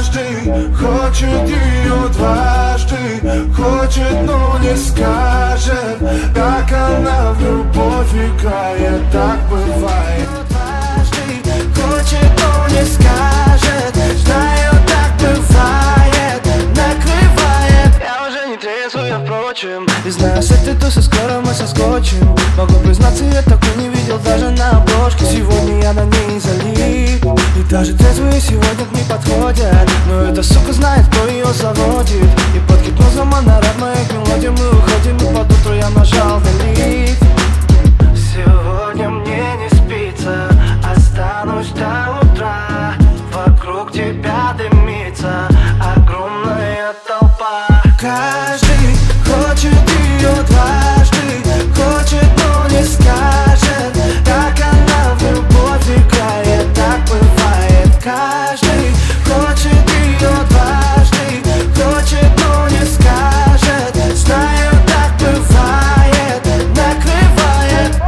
Каждый хочет ее дважды, хочет, но не скажет, как она в любовь играет, так бывает. Каждый хочет, но не скажет, знаю, так бывает, накрывает. Я уже не трезвый, впрочем, и знаю, с этой тусы скоро мы соскочим. Могу признаться, я такой не видел даже на обложке. Сегодня я на ней залип, и даже трезвые сегодня не подходят. Но эта сука знает, кто ее заводит, и под гипнозом она рад моих мелодий. Мы уходим, и под утро я нажал delete. Сегодня мне не спится, останусь до утра. Вокруг тебя дымится огромная толпа. Каждый хочет ее дважды, хочет, но не скажет, как она в любовь играет, так бывает. Каждый хочет ее дважды, хочет, но не скажет, знаю, так бывает, накрывает.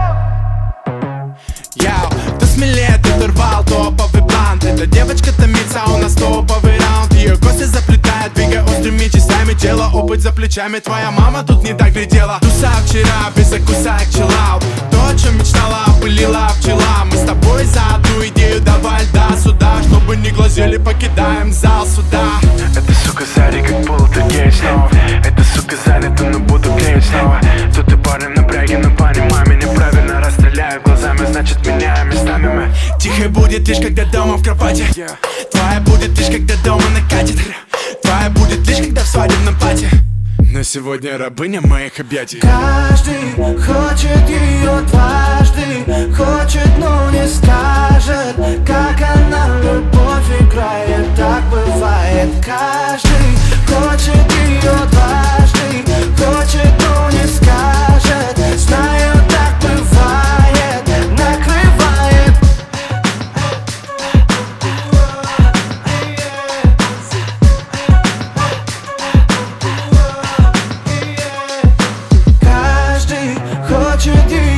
Яу, кто смелее, тот урвал топовый блант. Эта девочка томится, у нас топовый раунд. Ее косы заплетают, двигая острыми частями тела. Опыт за плечами, твоя мама тут не так глядела. Туса вчера, без закуса чиллаут. То, о чем мечтала, опылила пчела. Мы с тобой за одну идею, давай льда сюда. Чтобы не глазели, покидаем зал суда. Эта сука сзади как полтергейст снова. Эта сука занята, но буду клеить снова. Тут и пары напряги, но понимай меня правильно. Расстреляю глазами, значит меняем местами мы. Тихо будет лишь когда дома в кровати. Твоя будет лишь когда дома накатит. Твоя будет лишь когда в свадебном платье. Но сегодня рабыня моих объятий. Каждый хочет ее дважды, хочет, но не скажет, как она в любовь играет, так бывает. Каждый хочет ее дважды, хочет, но не скажет, знаю, так бывает, накрывает. Каждый хочет ее